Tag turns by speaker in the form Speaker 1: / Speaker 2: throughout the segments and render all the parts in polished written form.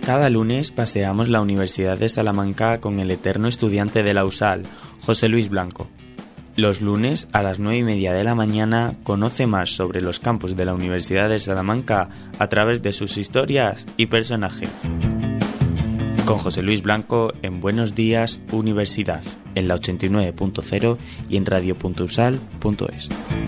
Speaker 1: Cada lunes paseamos la Universidad de Salamanca con el eterno estudiante de la USAL, José Luis Blanco. Los lunes a las 9:30 de la mañana conoce más sobre los campus de la Universidad de Salamanca a través de sus historias y personajes. Con José Luis Blanco en Buenos Días Universidad, en la 89.0 y en radio.usal.es.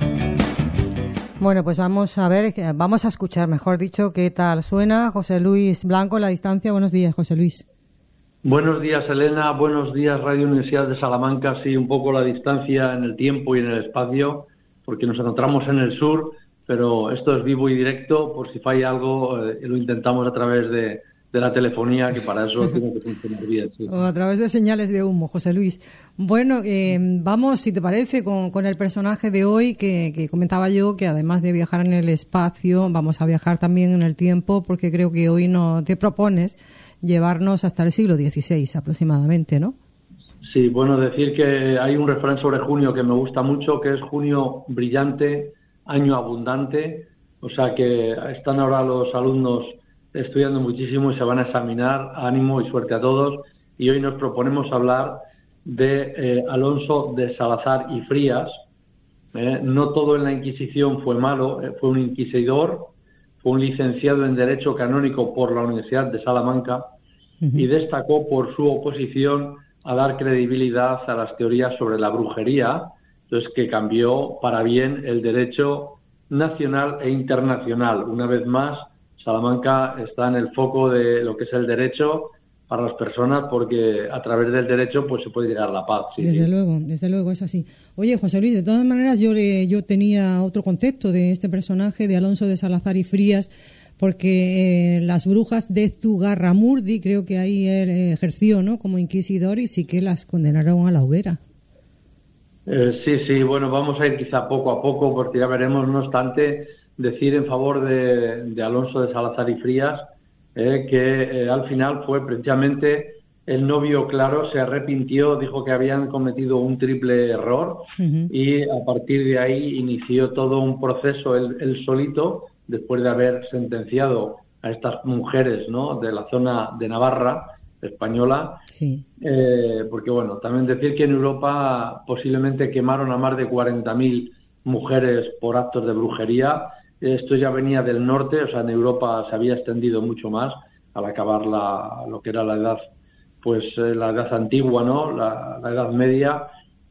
Speaker 2: Bueno, pues vamos a escuchar, mejor dicho, qué tal suena José Luis Blanco en la distancia. Buenos días, José Luis.
Speaker 3: Buenos días, Elena. Buenos días, Radio Universidad de Salamanca. Sí, un poco la distancia en el tiempo y en el espacio, porque nos encontramos en el sur, pero esto es vivo y directo. Por si falla algo, lo intentamos a través de la telefonía, que para eso tiene que funcionar bien. Sí.
Speaker 2: O a través de señales de humo, José Luis. Bueno, vamos, si te parece, con el personaje de hoy que comentaba yo, que además de viajar en el espacio, vamos a viajar también en el tiempo, porque creo que hoy no te propones llevarnos hasta el siglo XVI aproximadamente, ¿no?
Speaker 3: Sí, bueno, decir que hay un refrán sobre junio que me gusta mucho, que es junio brillante, año abundante. O sea que están ahora los alumnos estudiando muchísimo y se van a examinar. Ánimo y suerte a todos. Y hoy nos proponemos hablar de Alonso de Salazar y Frías. No todo en la Inquisición fue malo, fue un inquisidor, fue un licenciado en Derecho Canónico por la Universidad de Salamanca y destacó por su oposición a dar credibilidad a las teorías sobre la brujería, entonces que cambió para bien el derecho nacional e internacional. Una vez más, Salamanca está en el foco de lo que es el derecho para las personas, porque a través del derecho pues se puede llegar a la paz. Sí,
Speaker 2: desde luego, es así. Oye, José Luis, de todas maneras yo tenía otro concepto de este personaje de Alonso de Salazar y Frías, porque las brujas de Zugarramurdi, creo que ahí él ejerció, ¿no?, como inquisidor, y sí que las condenaron a la hoguera.
Speaker 3: Sí, bueno, vamos a ir quizá poco a poco, porque ya veremos. No obstante, decir en favor de Alonso de Salazar y Frías que al final fue precisamente el novio, claro, se arrepintió, dijo que habían cometido un triple error y a partir de ahí inició todo un proceso él solito, después de haber sentenciado a estas mujeres, ¿no?, de la zona de Navarra española. Sí. Porque bueno, también decir que en Europa posiblemente quemaron a más de 40.000 mujeres por actos de brujería. Esto ya venía del norte, o sea, en Europa se había extendido mucho más al acabar lo que era la edad, pues la edad antigua, ¿no?, la Edad Media,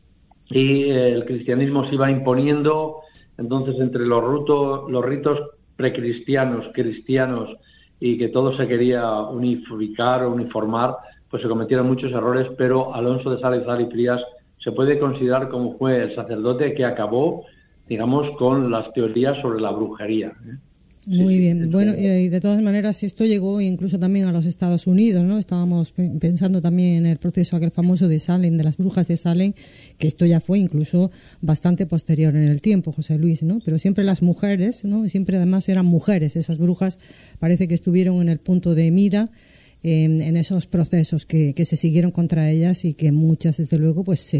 Speaker 3: y el cristianismo se iba imponiendo. Entonces, entre los ritos precristianos, cristianos, y que todo se quería unificar o uniformar, pues se cometieron muchos errores, pero Alonso de Salazar y Frías se puede considerar como fue el sacerdote que acabó, digamos, con las teorías sobre la brujería.
Speaker 2: Muy bien. Bueno, y de todas maneras esto llegó incluso también a los Estados Unidos, ¿no? Estábamos pensando también en el proceso aquel famoso de Salem, de las brujas de Salem, que esto ya fue incluso bastante posterior en el tiempo, José Luis, ¿no? Pero siempre las mujeres, ¿no? Siempre además eran mujeres, esas brujas parece que estuvieron en el punto de mira en esos procesos que se siguieron contra ellas, y que muchas, desde luego, pues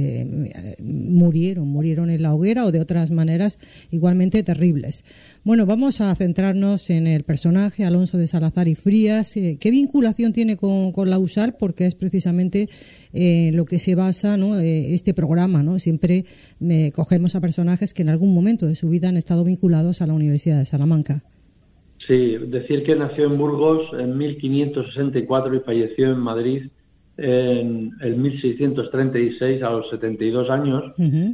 Speaker 2: murieron en la hoguera o de otras maneras igualmente terribles. Bueno, vamos a centrarnos en el personaje Alonso de Salazar y Frías. ¿Qué vinculación tiene con la USAL? Porque es precisamente lo que se basa, ¿no?, este programa, ¿no? Siempre cogemos a personajes que en algún momento de su vida han estado vinculados a la Universidad de Salamanca.
Speaker 3: Sí, decir que nació en Burgos en 1564 y falleció en Madrid en el 1636 a los 72 años.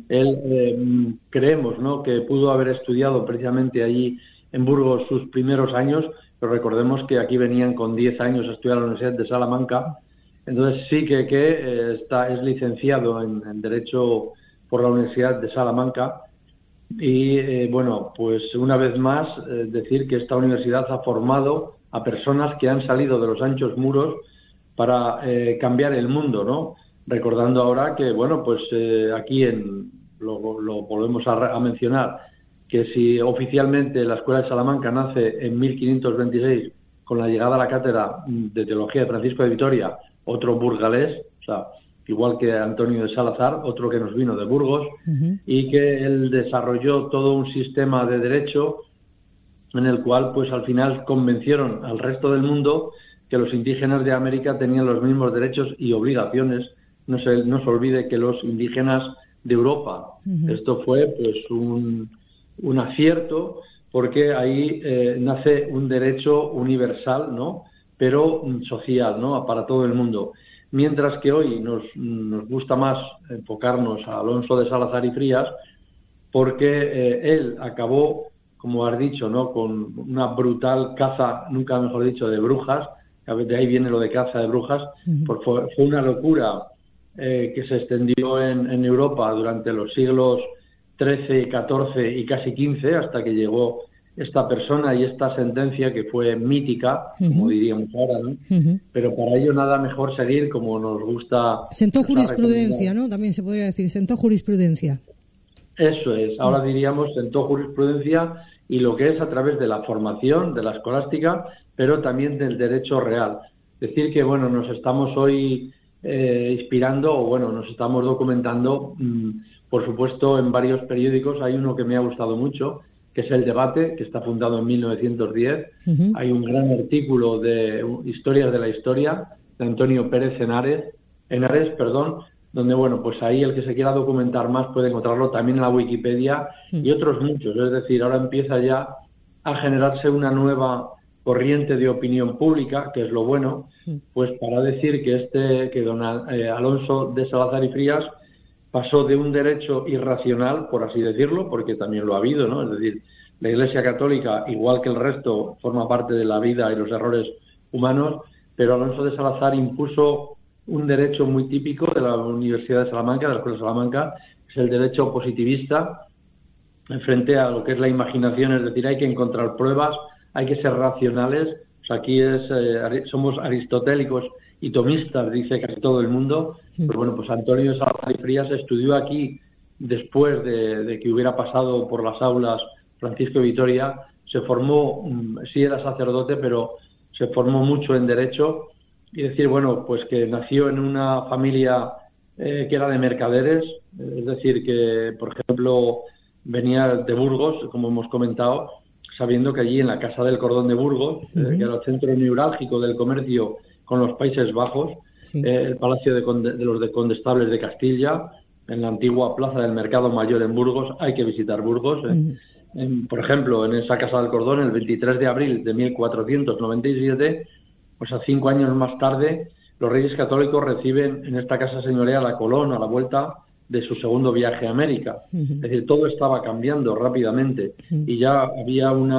Speaker 3: Él, creemos, ¿no?, que pudo haber estudiado precisamente allí en Burgos sus primeros años, pero recordemos que aquí venían con 10 años a estudiar a la Universidad de Salamanca. Entonces sí que es licenciado en Derecho por la Universidad de Salamanca. Y bueno, pues una vez más decir que esta universidad ha formado a personas que han salido de los anchos muros para cambiar el mundo, ¿no? Recordando ahora que, bueno, pues aquí lo volvemos a mencionar, que si oficialmente la Escuela de Salamanca nace en 1526 con la llegada a la cátedra de Teología de Francisco de Vitoria, otro burgalés, o sea, igual que Antonio de Salazar, otro que nos vino de Burgos, y que él desarrolló todo un sistema de derecho en el cual, pues al final convencieron al resto del mundo que los indígenas de América tenían los mismos derechos y obligaciones. No se olvide que los indígenas de Europa, esto fue pues un acierto, porque ahí nace un derecho universal, ¿no?, pero social, ¿no?, para todo el mundo. Mientras que hoy nos gusta más enfocarnos a Alonso de Salazar y Frías, porque él acabó, como has dicho, ¿no?, con una brutal caza, nunca mejor dicho, de brujas. De ahí viene lo de caza de brujas. Fue una locura que se extendió en Europa durante los siglos XIII, XIV y casi XV, hasta que llegó esta persona y esta sentencia que fue mítica, como diríamos ahora, ¿no? Pero para ello nada mejor seguir como nos gusta.
Speaker 2: Sentó jurisprudencia, ¿no? También se podría decir, sentó jurisprudencia.
Speaker 3: Eso es, ahora diríamos sentó jurisprudencia, y lo que es a través de la formación, de la escolástica, pero también del derecho real. Decir que, bueno, nos estamos hoy inspirando, o bueno, nos estamos documentando, por supuesto, en varios periódicos. Hay uno que me ha gustado mucho, que es El Debate, que está fundado en 1910. Hay un gran artículo de Historias de la Historia, de Antonio Pérez Henares, donde, bueno, pues ahí el que se quiera documentar más puede encontrarlo también en la Wikipedia, y otros muchos. Es decir, ahora empieza ya a generarse una nueva corriente de opinión pública, que es lo bueno, pues para decir que don Alonso de Salazar y Frías pasó de un derecho irracional, por así decirlo, porque también lo ha habido, ¿no? Es decir, la Iglesia Católica, igual que el resto, forma parte de la vida y los errores humanos, pero Alonso de Salazar impuso un derecho muy típico de la Universidad de Salamanca, de la Escuela de Salamanca, es el derecho positivista, frente a lo que es la imaginación. Es decir, hay que encontrar pruebas, hay que ser racionales. O sea, aquí somos aristotélicos y tomistas, dice casi todo el mundo. Pues bueno, pues Antonio de Salazar y Frías estudió aquí después de que hubiera pasado por las aulas Francisco de Vitoria. Se formó, sí era sacerdote, pero se formó mucho en derecho. Y decir, bueno, pues que nació en una familia que era de mercaderes, es decir, que, por ejemplo, venía de Burgos, como hemos comentado, sabiendo que allí en la Casa del Cordón de Burgos, que era el centro neurálgico del comercio con los Países Bajos, el Palacio de los Condestables de Castilla, en la antigua Plaza del Mercado Mayor en Burgos. Hay que visitar Burgos. Por ejemplo, en esa Casa del Cordón, el 23 de abril de 1497, pues a 5 años más tarde, los Reyes Católicos reciben en esta casa señorial a Colón a la vuelta de su segundo viaje a América. Es decir, todo estaba cambiando rápidamente y ya había un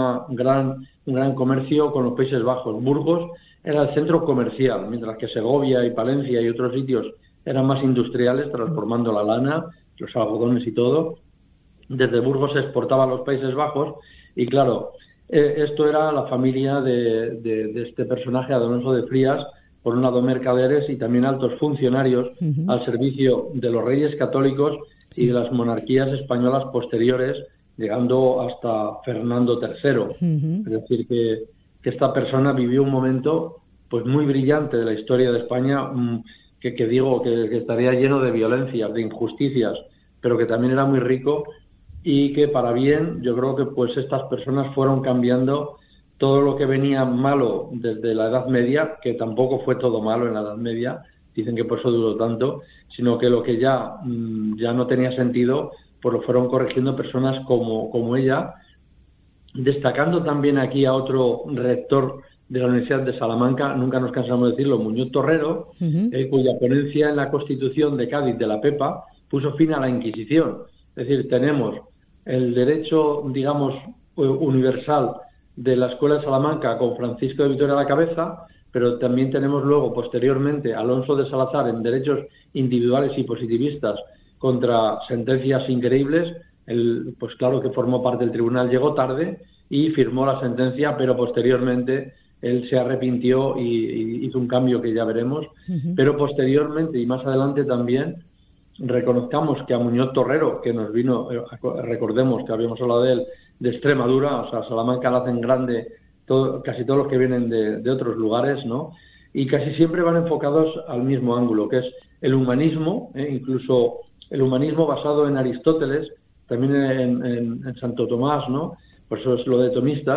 Speaker 3: gran comercio con los Países Bajos. Burgos era el centro comercial, mientras que Segovia y Palencia y otros sitios eran más industriales, transformando la lana, los algodones y todo. Desde Burgos se exportaba a los Países Bajos y, claro, esto era la familia de este personaje, Alonso de Frías, por un lado mercaderes y también altos funcionarios al servicio de los Reyes Católicos y de las monarquías españolas posteriores, llegando hasta Fernando III. Es decir, que esta persona vivió un momento pues muy brillante de la historia de España, que digo que estaría lleno de violencias, de injusticias, pero que también era muy rico, y que para bien yo creo que pues estas personas fueron cambiando todo lo que venía malo desde la Edad Media, que tampoco fue todo malo en la Edad Media, dicen que por eso duró tanto, sino que lo que ya no tenía sentido, pues lo fueron corrigiendo personas como ella, destacando también aquí a otro rector de la Universidad de Salamanca, nunca nos cansamos de decirlo, Muñoz Torrero, cuya ponencia en la Constitución de Cádiz de la Pepa puso fin a la Inquisición. Es decir, tenemos el derecho, digamos, universal de la Escuela de Salamanca con Francisco de Vitoria a la cabeza, pero también tenemos luego, posteriormente, Alonso de Salazar en derechos individuales y positivistas contra sentencias increíbles. Pues claro que formó parte del tribunal, llegó tarde y firmó la sentencia, pero posteriormente él se arrepintió y hizo un cambio que ya veremos. Pero posteriormente y más adelante también reconozcamos que a Muñoz Torrero, que nos vino, recordemos que habíamos hablado de él, de Extremadura, o sea, Salamanca la hacen grande casi todos los que vienen de otros lugares, ¿no? Y casi siempre van enfocados al mismo ángulo, que es el humanismo, incluso el humanismo basado en Aristóteles, también en Santo Tomás, ¿no? Por eso es lo de tomistas,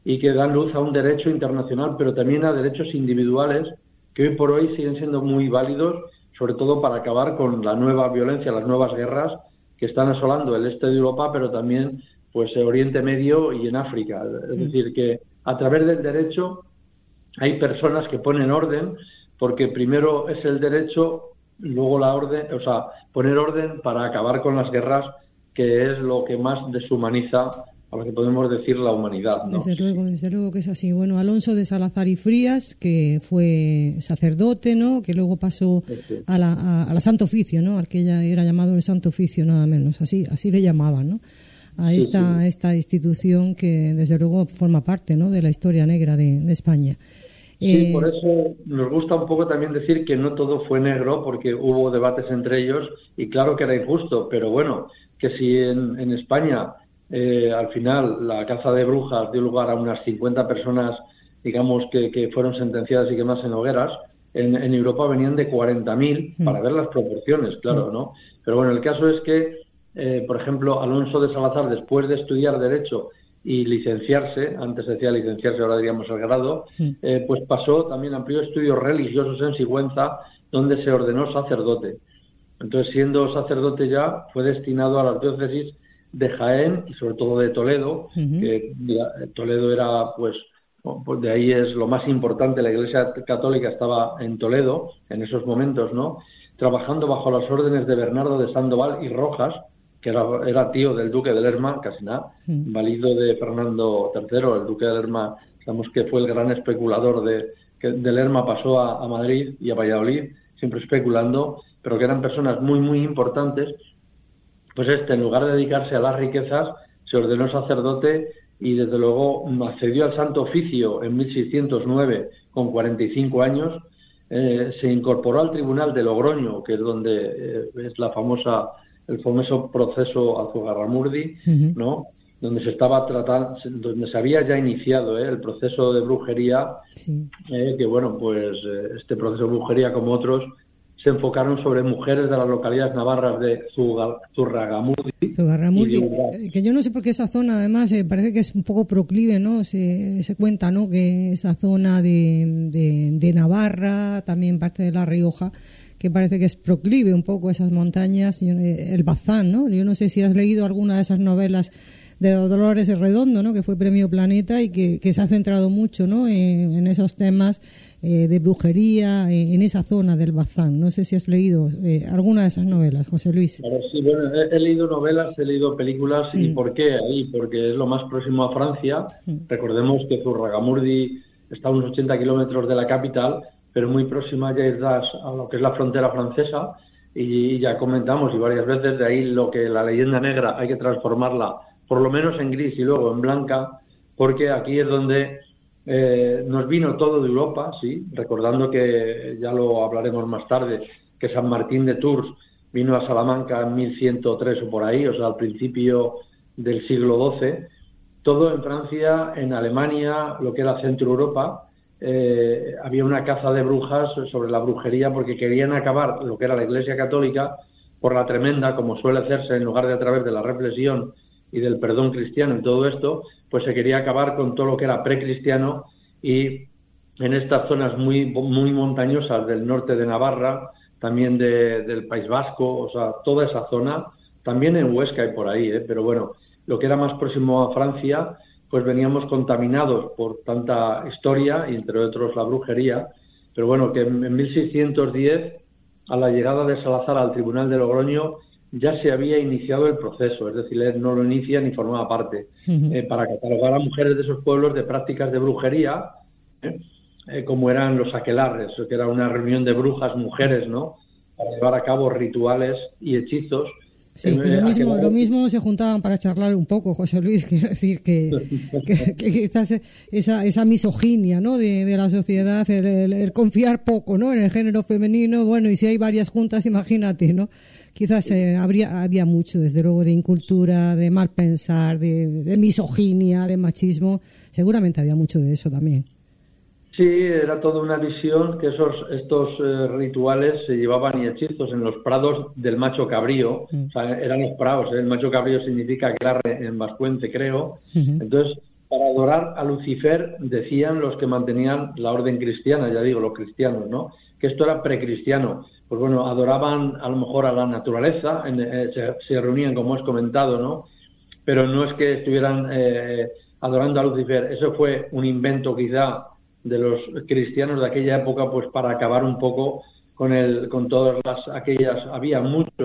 Speaker 3: y que dan luz a un derecho internacional, pero también a derechos individuales que hoy por hoy siguen siendo muy válidos, sobre todo para acabar con la nueva violencia, las nuevas guerras que están asolando el este de Europa, pero también pues Oriente Medio y en África. Es decir, que a través del derecho hay personas que ponen orden, porque primero es el derecho, luego la orden, o sea, poner orden para acabar con las guerras, que es lo que más deshumaniza a lo que podemos decir la humanidad, ¿no?
Speaker 2: Desde luego que es así. Bueno, Alonso de Salazar y Frías, que fue sacerdote, ¿no? Que luego pasó a la Santo Oficio, ¿no? Al que ya era llamado el Santo Oficio, nada menos. Así le llamaban, ¿no? A esta institución que desde luego forma parte, ¿no?, de la historia negra de España.
Speaker 3: Sí, por eso nos gusta un poco también decir que no todo fue negro, porque hubo debates entre ellos y claro que era injusto, pero bueno, que si en España al final la caza de brujas dio lugar a unas 50 personas, digamos, que fueron sentenciadas y quemadas en hogueras, en Europa venían de 40.000, para ver las proporciones, claro, ¿no? Pero bueno, el caso es que, por ejemplo, Alonso de Salazar, después de estudiar Derecho y licenciarse, antes decía licenciarse, ahora diríamos el grado, pues pasó, también amplió estudios religiosos en Sigüenza, donde se ordenó sacerdote. Entonces, siendo sacerdote ya, fue destinado a las diócesis de Jaén y sobre todo de Toledo, que Toledo era, pues de ahí es lo más importante, la Iglesia Católica estaba en Toledo en esos momentos, ¿no? Trabajando bajo las órdenes de Bernardo de Sandoval y Rojas, que era tío del duque de Lerma, casi nada, valido de Fernando III, el duque de Lerma, digamos que fue el gran especulador que de Lerma pasó a Madrid y a Valladolid, siempre especulando, pero que eran personas muy, muy importantes. Pues en lugar de dedicarse a las riquezas, se ordenó sacerdote y desde luego accedió al Santo Oficio en 1609 con 45 años, se incorporó al Tribunal de Logroño, que es donde es el famoso proceso Azugarramurdi, ¿no?, donde se estaba tratando, donde se había ya iniciado el proceso de brujería, que bueno, pues este proceso de brujería, como otros, se enfocaron sobre mujeres de las localidades navarras de Zurragamurdi,
Speaker 2: que yo no sé por qué esa zona, además, parece que es un poco proclive, ¿no? Se cuenta, ¿no?, que esa zona de Navarra, también parte de La Rioja, que parece que es proclive un poco esas montañas, el Bazán, ¿no? Yo no sé si has leído alguna de esas novelas de Dolores Redondo, ¿no?, que fue Premio Planeta y que se ha centrado mucho, ¿no?, en esos temas de brujería, en esa zona del Bazán. No sé si has leído alguna de esas novelas, José Luis.
Speaker 3: Claro, sí, bueno, he leído novelas, he leído películas. ¿Y por qué ahí? Porque es lo más próximo a Francia. Recordemos que Zurragamurdi está a unos 80 kilómetros de la capital, pero muy próxima ya a lo que es la frontera francesa, y ya comentamos y varias veces, de ahí lo que la leyenda negra hay que transformarla por lo menos en gris y luego en blanca, porque aquí es donde nos vino todo de Europa, sí, recordando que ya lo hablaremos más tarde, que San Martín de Tours vino a Salamanca en 1103 o por ahí, o sea, al principio del siglo XII, todo en Francia, en Alemania, lo que era Centro Europa. Había una caza de brujas sobre la brujería, porque querían acabar lo que era la Iglesia Católica por la tremenda, como suele hacerse, en lugar de a través de la reflexión y del perdón cristiano y todo esto, pues se quería acabar con todo lo que era precristiano, y en estas zonas muy, muy montañosas del norte de Navarra, también del País Vasco, o sea, toda esa zona, también en Huesca y por ahí, pero bueno, lo que era más próximo a Francia, pues veníamos contaminados por tanta historia, y entre otros la brujería, pero bueno, que en 1610, a la llegada de Salazar al Tribunal de Logroño, ya se había iniciado el proceso, es decir, él no lo inicia ni formaba parte, para catalogar a mujeres de esos pueblos de prácticas de brujería, como eran los aquelarres, que era una reunión de brujas, mujeres, ¿no?, para llevar a cabo rituales y hechizos.
Speaker 2: Sí, lo mismo se juntaban para charlar un poco, José Luis, quiero decir que quizás esa misoginia, ¿no?, de la sociedad, el confiar poco, ¿no?, en el género femenino, bueno, y si hay varias juntas, imagínate, ¿no? Quizás había mucho, desde luego, de incultura, de mal pensar, de misoginia, de machismo. Seguramente había mucho de eso también.
Speaker 3: Sí, era toda una visión que estos rituales se llevaban, y hechizos, en los prados del macho cabrío. O sea, eran los prados, el macho cabrío significa aquelarre en vascuence, creo. Entonces, para adorar a Lucifer, decían los que mantenían la orden cristiana, ya digo, los cristianos, ¿no? Que esto era precristiano. Pues bueno, adoraban a lo mejor a la naturaleza, se reunían, como has comentado, ¿no? Pero no es que estuvieran adorando a Lucifer. Eso fue un invento quizá de los cristianos de aquella época, pues para acabar un poco con todas aquellas, había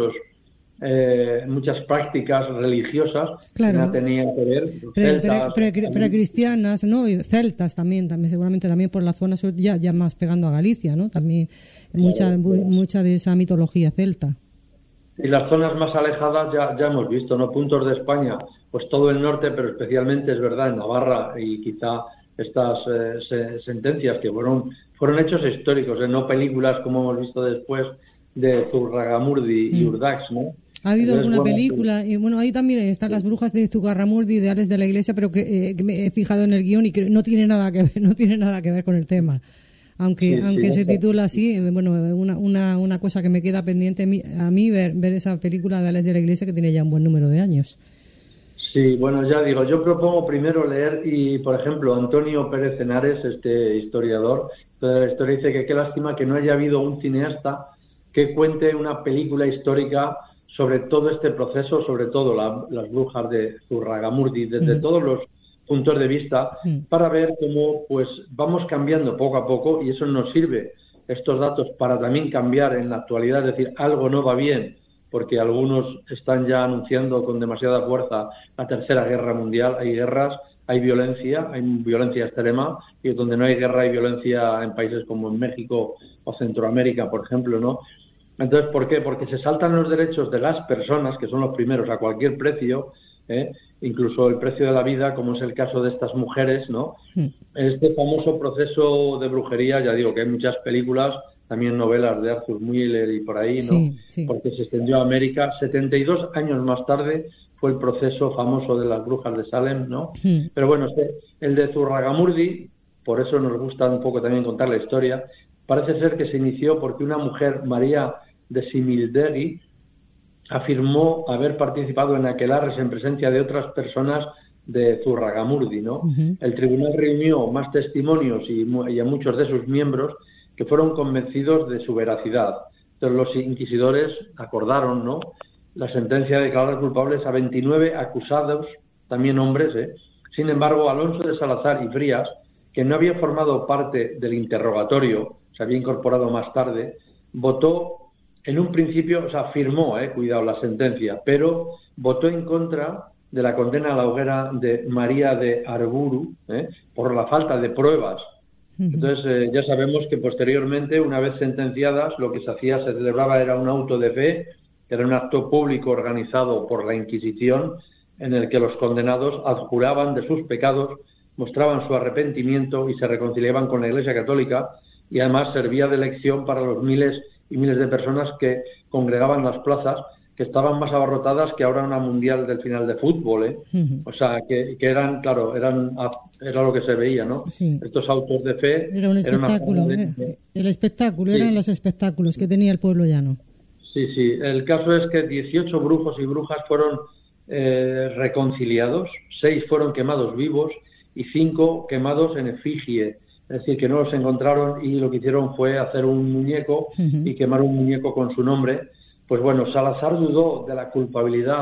Speaker 3: muchas prácticas religiosas,
Speaker 2: claro,
Speaker 3: que no tenían que ver, celtas,
Speaker 2: precristianas, ¿no? Y celtas también seguramente también por la zona ya más pegando a Galicia, ¿no? También mucha de esa mitología celta.
Speaker 3: Y las zonas más alejadas ya hemos visto, ¿no? Puntos de España, pues todo el norte, pero especialmente es verdad en Navarra, y quizá estas sentencias que fueron hechos históricos, no películas como hemos visto después de Zugarramurdi y Urdax, ¿no?
Speaker 2: Ha habido alguna película, y bueno, ahí también están las brujas de Zugarramurdi, ideales de la Iglesia, pero que me he fijado en el guión y que no tiene nada que ver con el tema. Aunque se titula así, bueno, una cosa que me queda pendiente a mí ver esa película de Ideales de la Iglesia, que tiene ya un buen número de años.
Speaker 3: Sí, bueno, ya digo, yo propongo primero leer, y por ejemplo, Antonio Pérez Henares, este historiador de la historia, dice que qué lástima que no haya habido un cineasta que cuente una película histórica sobre todo este proceso, sobre todo las brujas de Zugarramurdi, desde todos los puntos de vista, para ver cómo pues vamos cambiando poco a poco, y eso nos sirve, estos datos, para también cambiar en la actualidad, es decir, algo no va bien, porque algunos están ya anunciando con demasiada fuerza la Tercera Guerra Mundial. Hay guerras, hay violencia extrema, y donde no hay guerra hay violencia en países como en México o Centroamérica, por ejemplo, ¿no? Entonces, ¿por qué? Porque se saltan los derechos de las personas, que son los primeros, a cualquier precio, incluso el precio de la vida, como es el caso de estas mujeres, ¿no? Este famoso proceso de brujería, ya digo que hay muchas películas, también novelas de Arthur Miller y por ahí, ¿no? Sí. Porque se extendió a América. 72 años más tarde fue el proceso famoso de las brujas de Salem, ¿no? Pero bueno, el de Zugarramurdi, por eso nos gusta un poco también contar la historia, parece ser que se inició porque una mujer, María de Simildegui, afirmó haber participado en aquelarres en presencia de otras personas de Zugarramurdi, ¿no? El tribunal reunió más testimonios y a muchos de sus miembros que fueron convencidos de su veracidad. Entonces los inquisidores acordaron, ¿no?, la sentencia de declarar culpables a 29 acusados, también hombres, Sin embargo, Alonso de Salazar y Frías, que no había formado parte del interrogatorio, se había incorporado más tarde, votó en un principio, o sea, firmó, cuidado, la sentencia, pero votó en contra de la condena a la hoguera de María de Arburu, por la falta de pruebas. Entonces, ya sabemos que posteriormente, una vez sentenciadas, lo que se celebraba era un auto de fe, que era un acto público organizado por la Inquisición, en el que los condenados adjuraban de sus pecados, mostraban su arrepentimiento y se reconciliaban con la Iglesia Católica, y además servía de lección para los miles y miles de personas que congregaban las plazas, que estaban más abarrotadas que ahora una mundial del final de fútbol, O sea, que eran, claro, era lo que se veía, ¿no? Sí. Estos autos de fe...
Speaker 2: Era un espectáculo, el espectáculo, sí. Eran los espectáculos que tenía el pueblo llano.
Speaker 3: Sí, sí. El caso es que 18 brujos y brujas fueron reconciliados, 6 fueron quemados vivos y 5 quemados en efigie. Es decir, que no los encontraron, y lo que hicieron fue hacer un muñeco y quemar un muñeco con su nombre. Pues bueno, Salazar dudó de la culpabilidad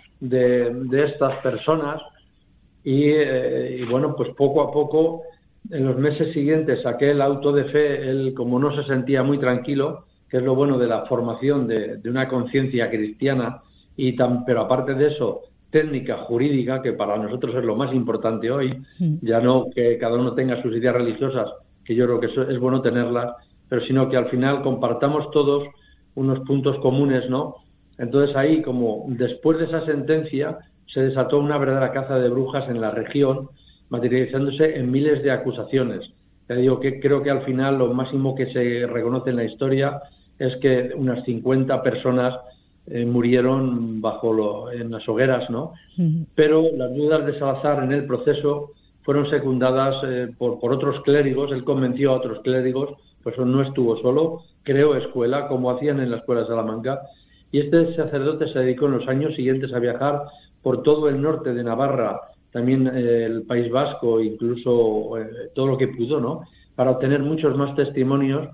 Speaker 3: de estas personas y bueno, pues poco a poco, en los meses siguientes, aquel auto de fe, él como no se sentía muy tranquilo, que es lo bueno de la formación de una conciencia cristiana, pero aparte de eso, técnica jurídica, que para nosotros es lo más importante hoy, ya no que cada uno tenga sus ideas religiosas, que yo creo que eso es bueno tenerlas, pero sino que al final compartamos todos unos puntos comunes, ¿no? Entonces ahí, como después de esa sentencia, se desató una verdadera caza de brujas en la región, materializándose en miles de acusaciones. Te digo que creo que al final lo máximo que se reconoce en la historia es que unas 50 personas murieron en las hogueras, ¿no? Pero las dudas de Salazar en el proceso fueron secundadas por otros clérigos. Él convenció a otros clérigos, pues no estuvo solo, creó escuela, como hacían en la escuela de Salamanca, y este sacerdote se dedicó en los años siguientes a viajar por todo el norte de Navarra también el País Vasco, incluso todo lo que pudo, ¿no?, para obtener muchos más testimonios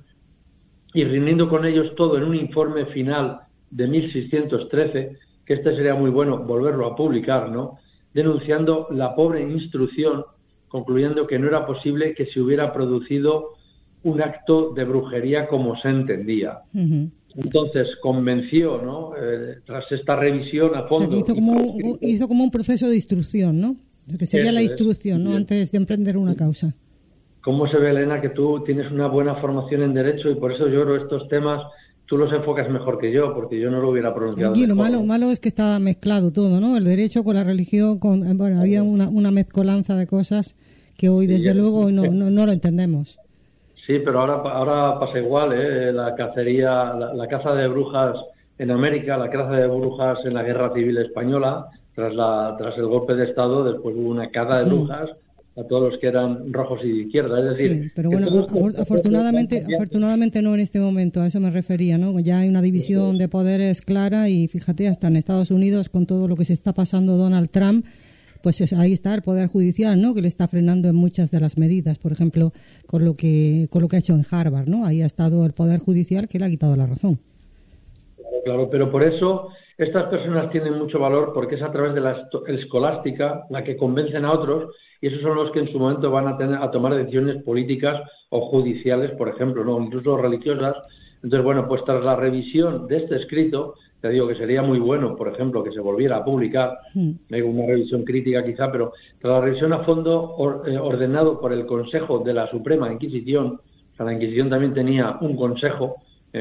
Speaker 3: y reuniendo con ellos todo en un informe final de 1613, que sería muy bueno volverlo a publicar, ¿no?, denunciando la pobre instrucción, concluyendo que no era posible que se hubiera producido un acto de brujería como se entendía. Uh-huh. Entonces convenció, ¿no?, tras esta revisión a fondo.
Speaker 2: O sea, hizo como un proceso de instrucción, ¿no? Lo que sería la instrucción, ¿no?, antes de emprender una causa.
Speaker 3: ¿Cómo se ve, Elena, que tú tienes una buena formación en Derecho y por eso yo creo estos temas tú los enfocas mejor que yo, porque yo no lo hubiera pronunciado
Speaker 2: mejor.
Speaker 3: Lo
Speaker 2: malo es que está mezclado todo, ¿no? El Derecho con la religión, bueno, había una mezcolanza de cosas que hoy, desde luego, no lo entendemos.
Speaker 3: Sí, pero ahora pasa igual, ¿eh? La cacería, la caza de brujas en América, la caza de brujas en la Guerra Civil Española, tras el golpe de Estado, después hubo una caza de brujas a todos los que eran rojos y de izquierda, es decir...
Speaker 2: Sí, pero bueno, afortunadamente no en este momento, a eso me refería, ¿no? Ya hay una división de poderes clara y fíjate, hasta en Estados Unidos, con todo lo que se está pasando Donald Trump, pues ahí está el Poder Judicial, ¿no?, que le está frenando en muchas de las medidas, por ejemplo, con lo que ha hecho en Harvard, ¿no? Ahí ha estado el Poder Judicial que le ha quitado la razón.
Speaker 3: Claro, pero por eso estas personas tienen mucho valor, porque es a través de la escolástica la que convencen a otros, y esos son los que en su momento van a tomar decisiones políticas o judiciales, por ejemplo, no, incluso religiosas. Entonces, bueno, pues tras la revisión de este escrito, te digo que sería muy bueno, por ejemplo, que se volviera a publicar, una revisión crítica quizá, pero tras la revisión a fondo ordenado por el Consejo de la Suprema Inquisición, o sea, la Inquisición también tenía un consejo,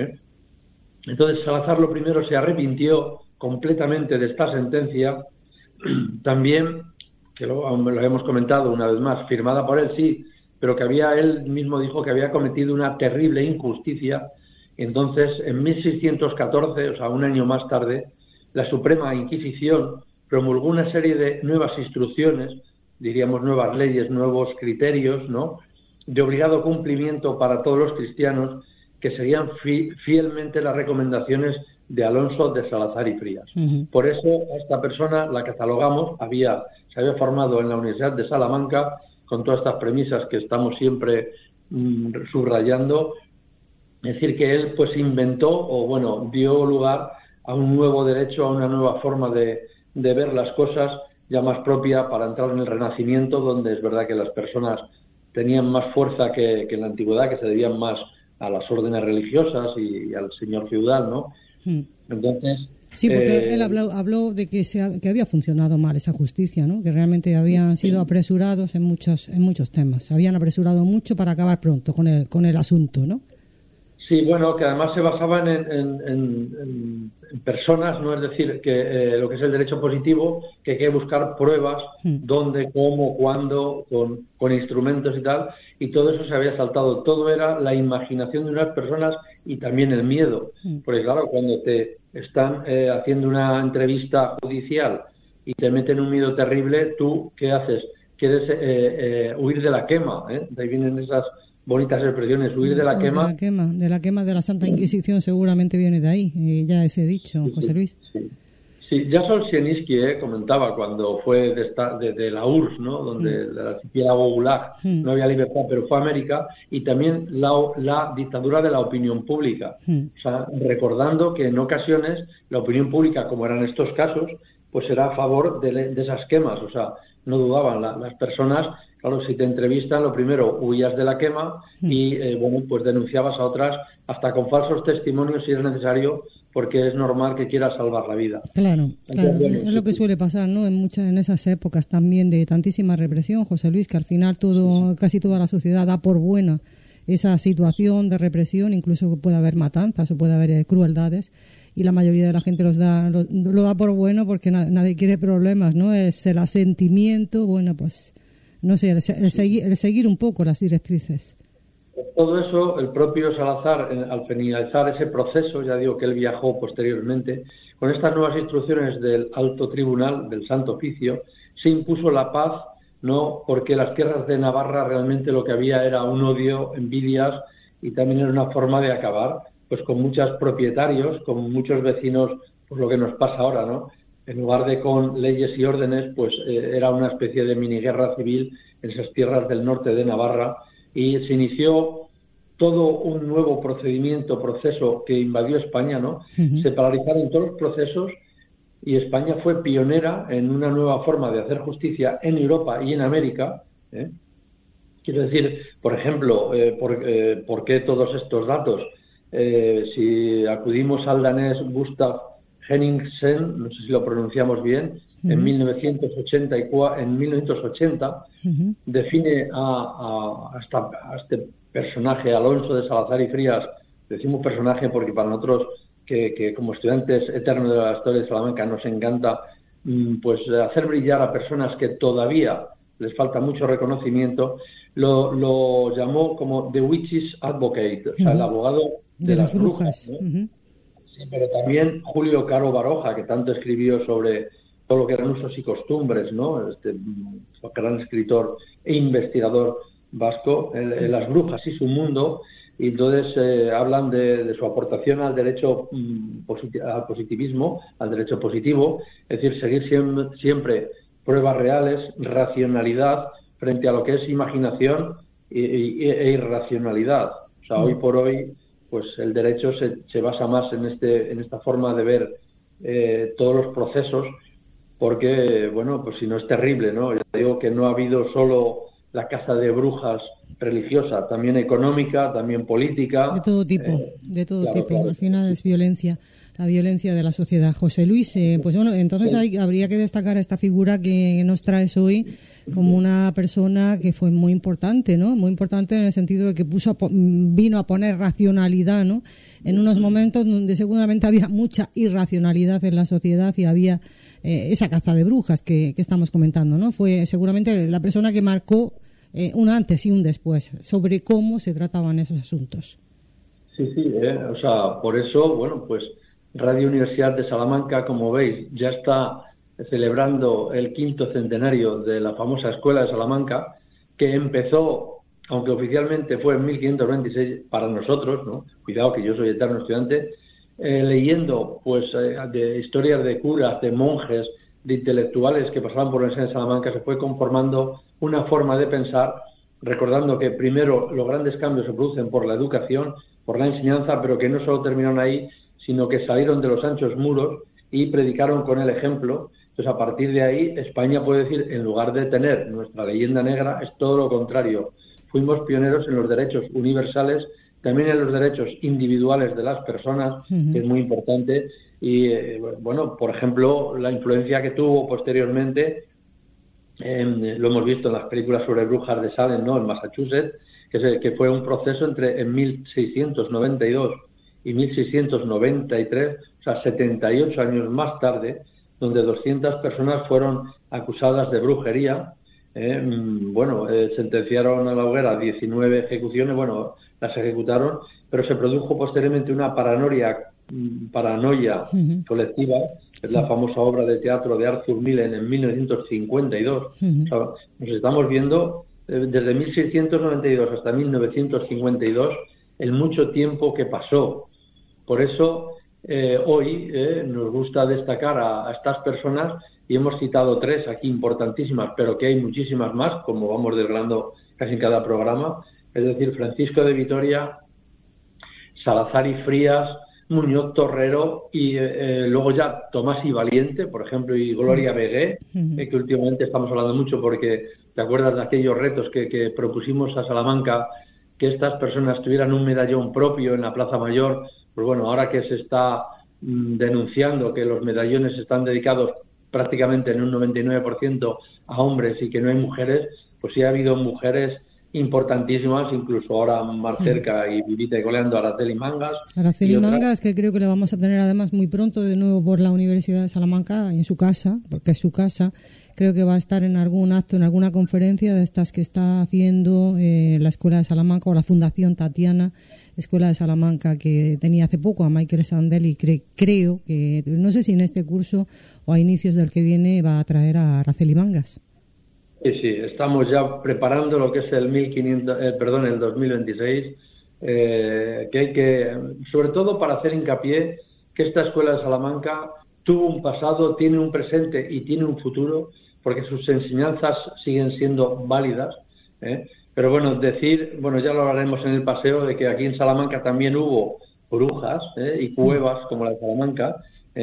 Speaker 3: entonces Salazar lo primero se arrepintió completamente de esta sentencia, también, que lo hemos comentado una vez más, firmada por él, sí, pero que él mismo dijo que había cometido una terrible injusticia. Entonces, en 1614, o sea, un año más tarde, la Suprema Inquisición promulgó una serie de nuevas instrucciones, diríamos nuevas leyes, nuevos criterios, ¿no?, de obligado cumplimiento para todos los cristianos, que seguían fielmente las recomendaciones de Alonso de Salazar y Frías. Uh-huh. Por eso, a esta persona la catalogamos, se había formado en la Universidad de Salamanca, con todas estas premisas que estamos siempre subrayando. Es decir, que él pues inventó, dio lugar a un nuevo derecho, a una nueva forma de ver las cosas, ya más propia para entrar en el Renacimiento, donde es verdad que las personas tenían más fuerza que en la antigüedad, que se debían más a las órdenes religiosas y al señor feudal, ¿no? Entonces...
Speaker 2: Sí, porque él habló de que había funcionado mal esa justicia, ¿no?, que realmente habían sido apresurados en muchos temas. Habían apresurado mucho para acabar pronto con el asunto, ¿no?
Speaker 3: Sí, bueno, que además se basaban en personas, ¿no? Es decir, que lo que es el derecho positivo, que hay que buscar pruebas, dónde, cómo, cuándo, con instrumentos y tal, y todo eso se había saltado. Todo era la imaginación de unas personas y también el miedo. Porque claro, cuando te están haciendo una entrevista judicial y te meten un miedo terrible, ¿tú qué haces? Quieres huir de la quema, ¿eh? De ahí vienen esas bonitas expresiones, huir de la quema.
Speaker 2: De la quema de la Santa Inquisición seguramente viene de ahí, ya ese dicho, José Luis.
Speaker 3: Sí, ya Solzhenitsky comentaba cuando fue de la URSS, ¿no?, donde el archipiélago Gulag no había libertad, pero fue América, y también la dictadura de la opinión pública. O sea, recordando que en ocasiones la opinión pública, como eran estos casos, pues era a favor de esas quemas, o sea, no dudaban las personas. Claro, si te entrevistan, lo primero, huías de la quema y, pues denunciabas a otras hasta con falsos testimonios si es necesario, porque es normal que quieras salvar la vida.
Speaker 2: Claro, es lo que suele pasar, ¿no?, en esas épocas también de tantísima represión, José Luis, que al final casi toda la sociedad da por buena esa situación de represión, incluso puede haber matanzas o puede haber crueldades, y la mayoría de la gente lo da por bueno porque nadie quiere problemas, ¿no? Es el asentimiento, pues... No sé, el seguir un poco las directrices.
Speaker 3: Todo eso, el propio Salazar, al finalizar ese proceso, ya digo que él viajó posteriormente, con estas nuevas instrucciones del Alto Tribunal, del Santo Oficio, se impuso la paz, no porque las tierras de Navarra realmente lo que había era un odio, envidias, y también era una forma de acabar, pues con muchos propietarios, con muchos vecinos, por lo que nos pasa ahora, ¿no?, en lugar de con leyes y órdenes, pues era una especie de miniguerra civil en esas tierras del norte de Navarra, y se inició todo un nuevo proceso que invadió España, ¿no?
Speaker 2: Uh-huh.
Speaker 3: Se paralizaron todos los procesos y España fue pionera en una nueva forma de hacer justicia en Europa y en América. Quiero decir, por ejemplo, ¿por qué todos estos datos? Si acudimos al danés Gustav Henningsen, no sé si lo pronunciamos bien, uh-huh. en 1980 uh-huh. define a este personaje, Alonso de Salazar y Frías. Decimos personaje porque para nosotros, que como estudiantes eternos de la historia de Salamanca, nos encanta pues hacer brillar a personas que todavía les falta mucho reconocimiento, lo llamó como The Witch's Advocate, uh-huh. o sea, el abogado de las brujas, ¿no? Uh-huh. Sí, pero también Julio Caro Baroja, que tanto escribió sobre todo lo que eran usos y costumbres, ¿no? Este gran escritor e investigador vasco, las brujas y su mundo, y entonces hablan de su aportación al derecho al positivismo, al derecho positivo, es decir, seguir siempre pruebas reales, racionalidad frente a lo que es imaginación e irracionalidad. O sea, hoy por hoy, pues el derecho se basa más en esta forma de ver todos los procesos, porque, bueno, pues si no es terrible, ¿no? Yo digo que no ha habido solo la caza de brujas religiosa, también económica, también política.
Speaker 2: De todo tipo, Claro. Al final es violencia, la violencia de la sociedad. José Luis, pues bueno, entonces habría que destacar a esta figura que nos traes hoy como una persona que fue muy importante, ¿no? Muy importante en el sentido de que vino a poner racionalidad, ¿no? En unos momentos donde seguramente había mucha irracionalidad en la sociedad y había esa caza de brujas que estamos comentando, ¿no? Fue seguramente la persona que marcó un antes y un después sobre cómo se trataban esos asuntos.
Speaker 3: Sí, o sea, por eso, bueno, pues Radio Universidad de Salamanca, como veis, ya está celebrando el 5º centenario de la famosa Escuela de Salamanca, que empezó, aunque oficialmente fue en 1526 para nosotros, ¿no? Cuidado que yo soy eterno estudiante, leyendo pues de historias de curas, de monjes, de intelectuales que pasaban por la Universidad de Salamanca, se fue conformando una forma de pensar, recordando que primero los grandes cambios se producen por la educación, por la enseñanza, pero que no solo terminaron ahí, sino que salieron de los anchos muros y predicaron con el ejemplo. Entonces, a partir de ahí, España puede decir, en lugar de tener nuestra leyenda negra, es todo lo contrario. Fuimos pioneros en los derechos universales, también en los derechos individuales de las personas, uh-huh. que es muy importante. Y, bueno, por ejemplo, la influencia que tuvo posteriormente, lo hemos visto en las películas sobre brujas de Salem, ¿no? En Massachusetts, que fue un proceso en 1692 y 1693, o sea, 78 años más tarde, donde 200 personas fueron acusadas de brujería. Sentenciaron a la hoguera 19 ejecuciones, bueno, las ejecutaron, pero se produjo posteriormente una paranoia uh-huh. colectiva, es la famosa obra de teatro de Arthur Millen en 1952. Uh-huh. O sea, nos estamos viendo desde 1692 hasta 1952 el mucho tiempo que pasó. Por eso hoy nos gusta destacar a estas personas, y hemos citado 3 aquí importantísimas, pero que hay muchísimas más, como vamos desgranando casi en cada programa, es decir, Francisco de Vitoria, Salazar y Frías, Muñoz Torrero y luego ya Tomás y Valiente, por ejemplo, y Gloria Begué, que últimamente estamos hablando mucho porque te acuerdas de aquellos retos que propusimos a Salamanca, que estas personas tuvieran un medallón propio en la Plaza Mayor. Pues bueno, ahora que se está denunciando que los medallones están dedicados prácticamente en un 99% a hombres y que no hay mujeres, pues sí ha habido mujeres importantísimas, incluso ahora más cerca y vivita y goleando, Araceli Mangas.
Speaker 2: Araceli Mangas, que creo que la vamos a tener además muy pronto de nuevo por la Universidad de Salamanca, en su casa, porque es su casa. Creo que va a estar en algún acto, en alguna conferencia de estas que está haciendo la Escuela de Salamanca o la Fundación Tatiana Escuela de Salamanca, que tenía hace poco a Michael Sandel, y creo que, no sé si en este curso o a inicios del que viene, va a traer a Araceli Mangas.
Speaker 3: Sí, estamos ya preparando lo que es el 2026, que hay que, sobre todo para hacer hincapié que esta Escuela de Salamanca tuvo un pasado, tiene un presente y tiene un futuro, porque sus enseñanzas siguen siendo válidas, ¿eh? Pero bueno, ya lo hablaremos en el paseo, de que aquí en Salamanca también hubo brujas, y cuevas como la de Salamanca,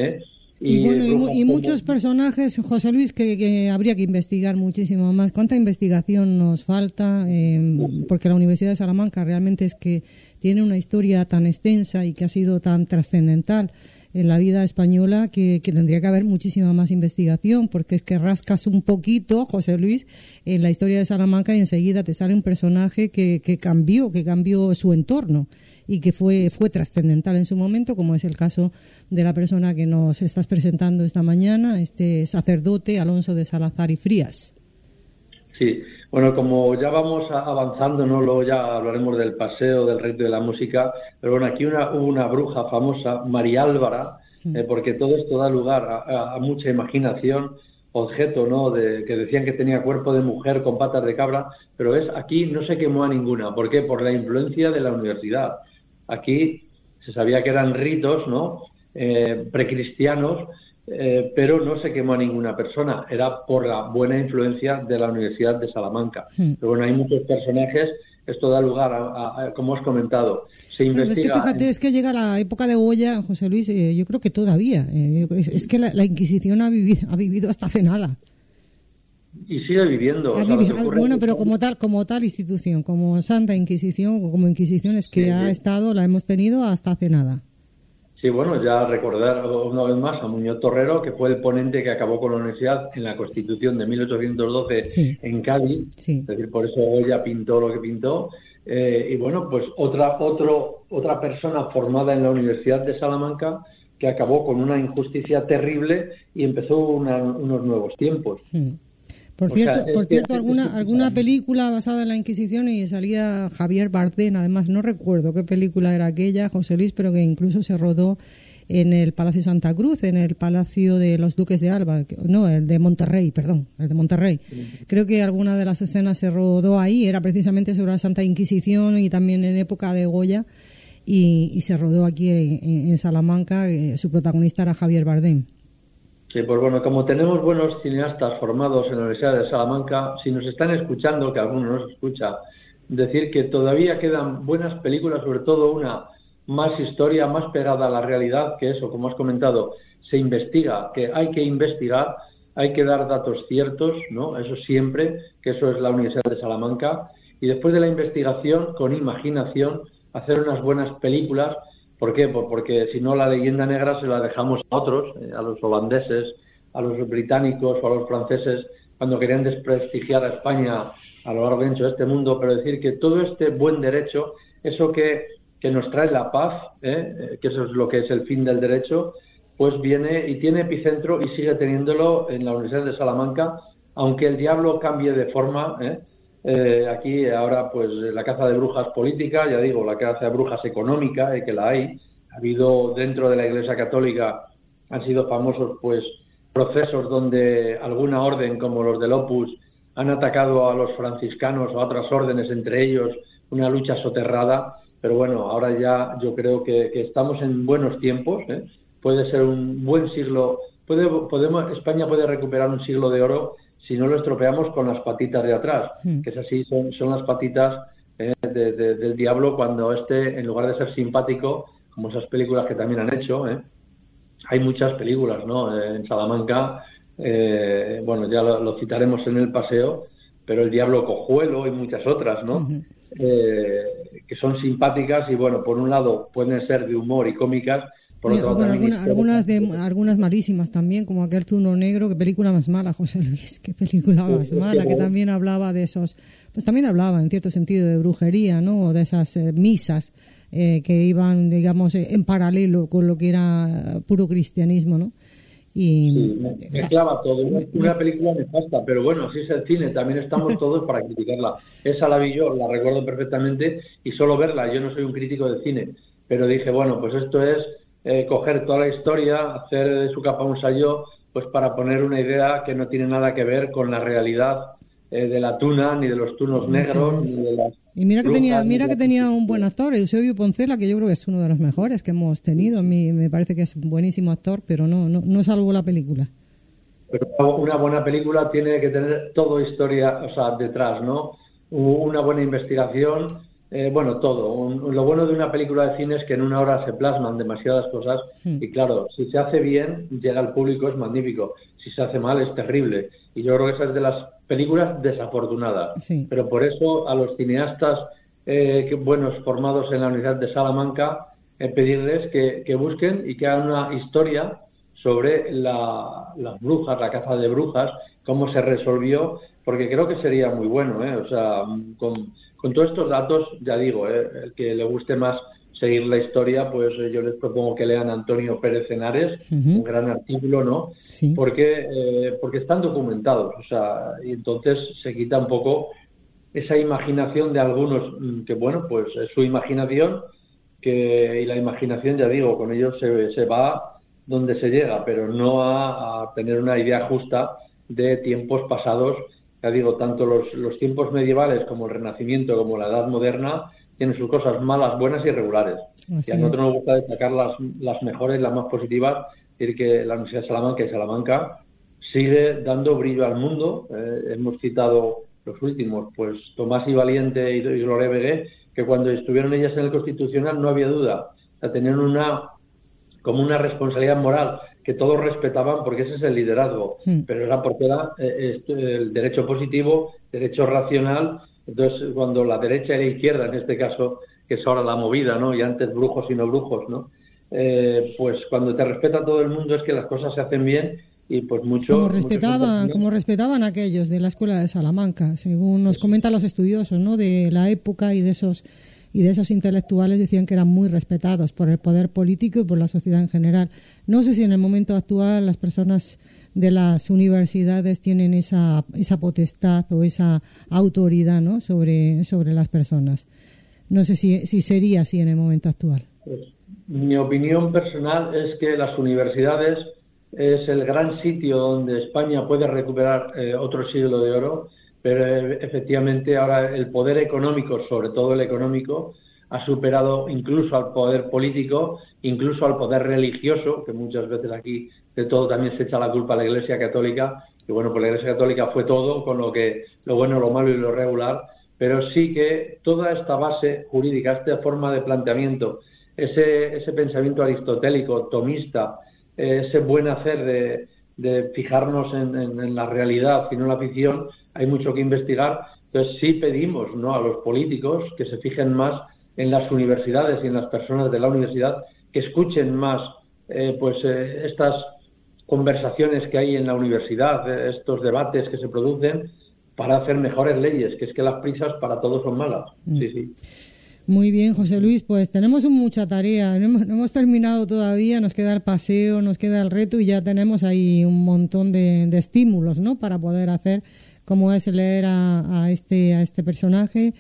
Speaker 2: y muchos personajes, José Luis, que habría que investigar muchísimo más. ¿Cuánta investigación nos falta? Porque la Universidad de Salamanca realmente es que tiene una historia tan extensa y que ha sido tan trascendental en la vida española que tendría que haber muchísima más investigación, porque es que rascas un poquito, José Luis, en la historia de Salamanca y enseguida te sale un personaje que cambió su entorno y que fue trascendental en su momento, como es el caso de la persona que nos estás presentando esta mañana, este sacerdote Alonso de Salazar y Frías.
Speaker 3: Sí, bueno, como ya vamos avanzando, ¿no? Luego ya hablaremos del paseo, del reto de la música, pero bueno, aquí hubo una bruja famosa, María Álvara, porque todo esto da lugar a mucha imaginación, objeto, ¿no? Que decían que tenía cuerpo de mujer con patas de cabra, pero aquí no se quemó a ninguna. ¿Por qué? Por la influencia de la universidad. Aquí se sabía que eran ritos, ¿no? Precristianos, pero no se quemó a ninguna persona, era por la buena influencia de la Universidad de Salamanca. Pero bueno, hay muchos personajes, esto da lugar a como has comentado, se investiga...
Speaker 2: Es que fíjate, es que llega la época de Goya, José Luis, yo creo que todavía, es que la Inquisición ha vivido hasta hace nada.
Speaker 3: Y sigue viviendo.
Speaker 2: Bueno, pero como tal institución, como Santa Inquisición, o como Inquisición, es que la hemos tenido hasta hace nada.
Speaker 3: Sí, bueno, ya recordar una vez más a Muñoz Torrero, que fue el ponente que acabó con la universidad en la Constitución de 1812 en Cádiz. Sí. Es decir, por eso Goya pintó lo que pintó. Y bueno, pues otra persona formada en la Universidad de Salamanca que acabó con una injusticia terrible y empezó unos nuevos tiempos.
Speaker 2: Por cierto, alguna película basada en la Inquisición y salía Javier Bardem, además no recuerdo qué película era aquella, José Luis, pero que incluso se rodó en el Palacio Santa Cruz, en el Palacio de los Duques de Alba, no, el de Monterrey. Creo que alguna de las escenas se rodó ahí, era precisamente sobre la Santa Inquisición y también en época de Goya, y se rodó aquí en Salamanca, su protagonista era Javier Bardem.
Speaker 3: Sí, pues bueno, como tenemos buenos cineastas formados en la Universidad de Salamanca, si nos están escuchando, que alguno nos escucha, decir que todavía quedan buenas películas, sobre todo una más historia, más pegada a la realidad, que eso, como has comentado, se investiga, que hay que investigar, hay que dar datos ciertos, ¿no? Eso siempre, que eso es la Universidad de Salamanca, y después de la investigación, con imaginación, hacer unas buenas películas. ¿Por qué? Pues porque si no la leyenda negra se la dejamos a otros, a los holandeses, a los británicos o a los franceses, cuando querían desprestigiar a España a lo largo y ancho de este mundo, pero decir que todo este buen derecho, eso que nos trae la paz, que eso es lo que es el fin del derecho, pues viene y tiene epicentro y sigue teniéndolo en la Universidad de Salamanca, aunque el diablo cambie de forma, aquí ahora pues la caza de brujas política, ya digo, la caza de brujas económica, que la hay. Ha habido dentro de la Iglesia Católica, han sido famosos pues procesos donde alguna orden como los del Opus han atacado a los franciscanos o a otras órdenes, entre ellos una lucha soterrada, pero bueno, ahora ya yo creo que estamos en buenos tiempos, puede ser un buen siglo, España puede recuperar un siglo de oro si no lo estropeamos con las patitas de atrás, que es así, son las patitas del diablo cuando en lugar de ser simpático, como esas películas que también han hecho, hay muchas películas, ¿no? En Salamanca, bueno, ya lo citaremos en el paseo, pero El Diablo Cojuelo y muchas otras, ¿no? Que son simpáticas y, bueno, por un lado pueden ser de humor y cómicas, por otro lado
Speaker 2: algunas malísimas también, como aquel Turno Negro. Qué película más mala, José Luis, qué película más mala, que también hablaba de esos, pues también hablaba en cierto sentido de brujería, ¿no? O de esas misas que iban, digamos, en paralelo con lo que era puro cristianismo, ¿no?
Speaker 3: Y mezclaba todo, una película nefasta, pero bueno, si es el cine, también estamos todos para criticarla. Esa la vi yo, la recuerdo perfectamente, y solo verla, yo no soy un crítico de cine, pero dije, bueno, pues esto es coger toda la historia, hacer de su capa un sayo, pues para poner una idea que no tiene nada que ver con la realidad de la tuna, ni de los tunos negros, ni de las...
Speaker 2: Y mira que tenía un buen actor, Eusebio Poncela, que yo creo que es uno de los mejores que hemos tenido. A mí me parece que es un buenísimo actor, pero no salvo la película.
Speaker 3: Pero una buena película tiene que tener todo historia, o sea, detrás, ¿no? Una buena investigación, todo. Lo bueno de una película de cine es que en una hora se plasman demasiadas cosas y claro, si se hace bien, llega al público, es magnífico. Si se hace mal, es terrible. Y yo creo que esa es de las películas desafortunadas.
Speaker 2: Sí.
Speaker 3: Pero por eso a los cineastas buenos formados en la Universidad de Salamanca, pedirles que busquen y que hagan una historia sobre las brujas, la caza de brujas, cómo se resolvió, porque creo que sería muy bueno, o sea, con todos estos datos, ya digo, el que le guste más seguir la historia, pues yo les propongo que lean a Antonio Pérez Henares, un gran artículo, ¿no?
Speaker 2: Sí.
Speaker 3: Porque están documentados, o sea, y entonces se quita un poco esa imaginación de algunos, que bueno, pues es su imaginación, y la imaginación, ya digo, con ellos se va donde se llega, pero no a tener una idea justa de tiempos pasados. Ya digo, tanto los tiempos medievales como el Renacimiento, como la Edad Moderna, tienen sus cosas malas, buenas y regulares.
Speaker 2: Así
Speaker 3: y a nosotros nos gusta destacar las mejores, las más positivas, decir que la Universidad de Salamanca sigue dando brillo al mundo. Hemos citado los últimos, pues Tomás y Valiente y Gloria Begué, que cuando estuvieron ellas en el Constitucional no había duda. O sea, tenían como una responsabilidad moral que todos respetaban, porque ese es el liderazgo, pero era porque era el derecho positivo, derecho racional. Entonces, cuando la derecha y la izquierda, en este caso, que es ahora la movida, ¿no? Y antes brujos y no brujos, ¿no? Pues cuando te respeta todo el mundo es que las cosas se hacen bien y pues mucho...
Speaker 2: Como respetaban aquellos de la Escuela de Salamanca, según nos comentan los estudiosos, ¿no? De la época y de esos intelectuales, decían que eran muy respetados por el poder político y por la sociedad en general. No sé si en el momento actual las personas de las universidades tienen esa potestad o esa autoridad, ¿no? sobre las personas. No sé si sería así en el momento actual.
Speaker 3: Pues, mi opinión personal es que las universidades es el gran sitio donde España puede recuperar otro siglo de oro, pero efectivamente ahora el poder económico, sobre todo el económico, ha superado incluso al poder político, incluso al poder religioso, que muchas veces aquí de todo también se echa la culpa a la Iglesia Católica, y bueno, pues la Iglesia Católica fue todo, con lo bueno, lo malo y lo regular, pero sí que toda esta base jurídica, esta forma de planteamiento, ese pensamiento aristotélico, tomista, ese buen hacer de fijarnos en la realidad y no en la ficción, hay mucho que investigar. Entonces sí pedimos, ¿no?, a los políticos que se fijen más en las universidades y en las personas de la universidad, que escuchen más estas conversaciones que hay en la universidad, estos debates que se producen para hacer mejores leyes, que es que las prisas para todos son malas. Sí.
Speaker 2: Muy bien, José Luis, pues tenemos mucha tarea, no hemos terminado todavía, nos queda el paseo, nos queda el reto y ya tenemos ahí un montón de estímulos, ¿no?, para poder hacer, como es leer a este personaje,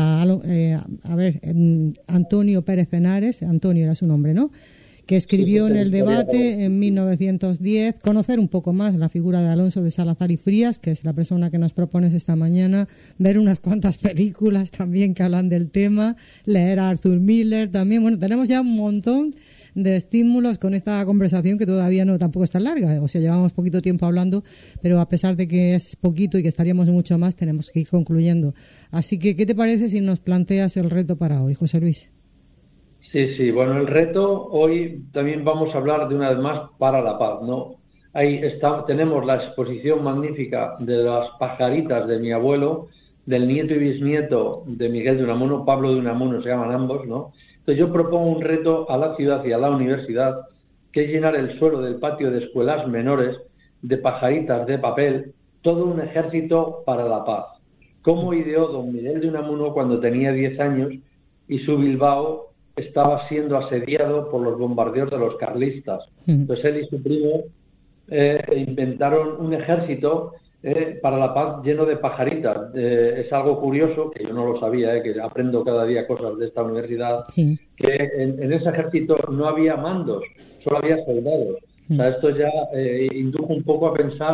Speaker 2: Antonio Pérez Henares, Antonio era su nombre, ¿no?, que escribió en El Debate en 1910, conocer un poco más la figura de Alonso de Salazar y Frías, que es la persona que nos propones esta mañana, ver unas cuantas películas también que hablan del tema, leer a Arthur Miller también. Bueno, tenemos ya un montón de estímulos con esta conversación que todavía tampoco es tan larga, o sea, llevamos poquito tiempo hablando, pero a pesar de que es poquito y que estaríamos mucho más, tenemos que ir concluyendo. Así que, ¿qué te parece si nos planteas el reto para hoy, José Luis?
Speaker 3: Sí, bueno, el reto hoy también vamos a hablar de una vez más para la paz, ¿no? Ahí tenemos la exposición magnífica de las pajaritas de mi abuelo, del nieto y bisnieto de Miguel de Unamuno, Pablo de Unamuno se llaman ambos, ¿no? Entonces yo propongo un reto a la ciudad y a la universidad, que es llenar el suelo del patio de escuelas menores de pajaritas de papel, todo un ejército para la paz. ¿Cómo ideó don Miguel de Unamuno cuando tenía 10 años y su Bilbao estaba siendo asediado por los bombardeos de los carlistas? Entonces él y su primo inventaron un ejército para la paz lleno de pajaritas. Es algo curioso, que yo no lo sabía, que aprendo cada día cosas de esta universidad, sí, que en ese ejército no había mandos, solo había soldados. O sea, esto ya indujo un poco a pensar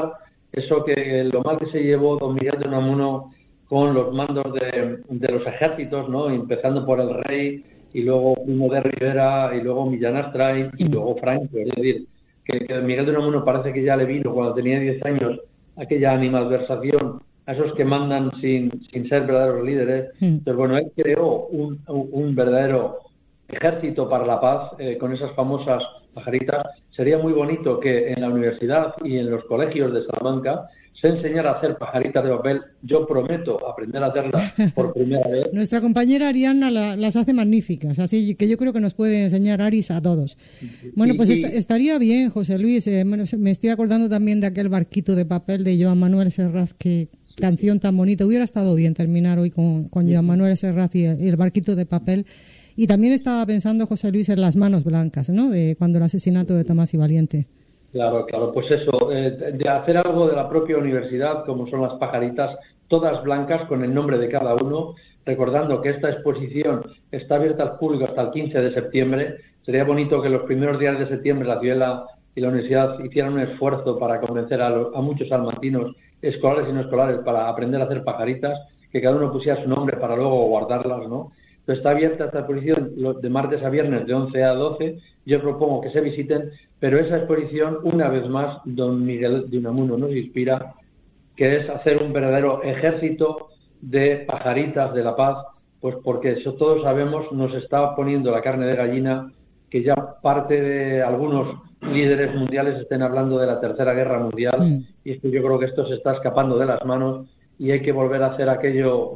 Speaker 3: eso que lo mal que se llevó don Miguel de Unamuno con los mandos de los ejércitos, ¿no? Empezando por el rey, y luego Primo de Rivera, y luego Millán Astray, y luego Franco. Es decir, que Miguel de Unamuno parece que ya le vino cuando tenía 10 años aquella animadversación a esos que mandan sin ser verdaderos líderes. Entonces, bueno, él creó un verdadero ejército para la paz con esas famosas pajaritas. Sería muy bonito que en la universidad y en los colegios de Salamanca se enseñara a hacer pajaritas de papel. Yo prometo aprender a hacerlas por primera vez.
Speaker 2: Nuestra compañera Ariana las hace magníficas, así que yo creo que nos puede enseñar Aris a todos. Bueno, pues estaría bien, José Luis. Bueno, me estoy acordando también de aquel barquito de papel de Joan Manuel Serrat, que canción tan bonita. Hubiera estado bien terminar hoy con Joan Manuel Serrat y el barquito de papel. Y también estaba pensando, José Luis, en las manos blancas, ¿no? De cuando el asesinato de Tomás y Valiente.
Speaker 3: Claro, pues eso, de hacer algo de la propia universidad, como son las pajaritas, todas blancas con el nombre de cada uno, recordando que esta exposición está abierta al público hasta el 15 de septiembre. Sería bonito que los primeros días de septiembre la ciudad y la universidad hicieran un esfuerzo para convencer a muchos salmantinos, escolares y no escolares, para aprender a hacer pajaritas, que cada uno pusiera su nombre para luego guardarlas, ¿no? Entonces está abierta esta exposición de martes a viernes de 11 a 12. Yo propongo que se visiten, pero esa exposición, una vez más, don Miguel de Unamuno nos inspira, que es hacer un verdadero ejército de pajaritas de la paz, pues porque eso todos sabemos, nos está poniendo la carne de gallina, que ya parte de algunos líderes mundiales estén hablando de la Tercera Guerra Mundial, y es que yo creo que esto se está escapando de las manos y hay que volver a hacer aquello